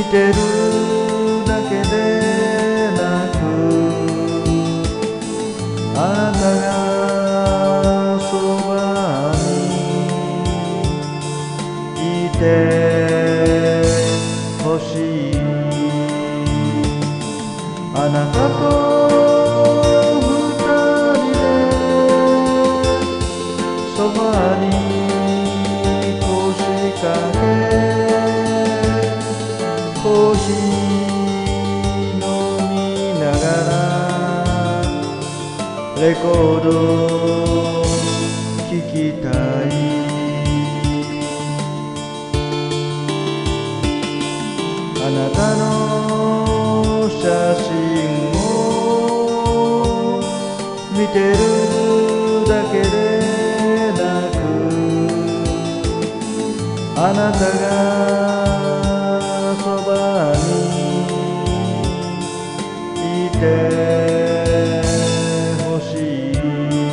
てるだけでなく、あなたがそばにいてほしい。あなたと二人でそばに腰掛けコーヒー飲みながらレコード聴きたい。あなたの写真を見てるだけでなく、あなたがそばにいてほしい。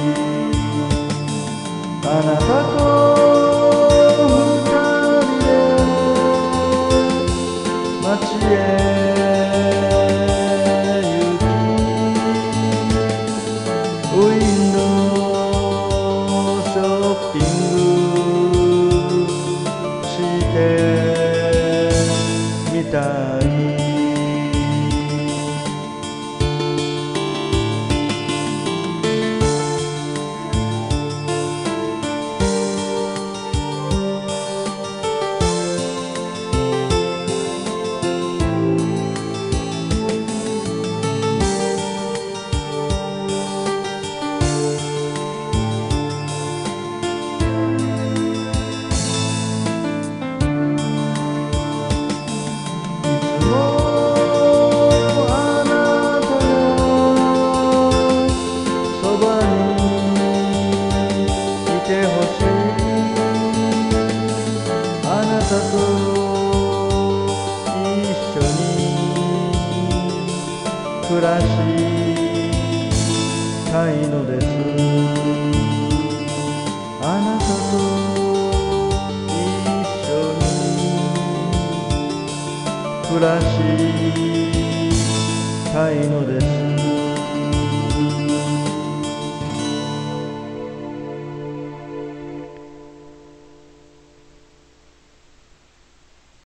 あなたと二人で街へ行き、ウィンドウショッピングしてみたい。あなたと一緒に暮らしたいのです。あなたと一緒に暮らしたいのです。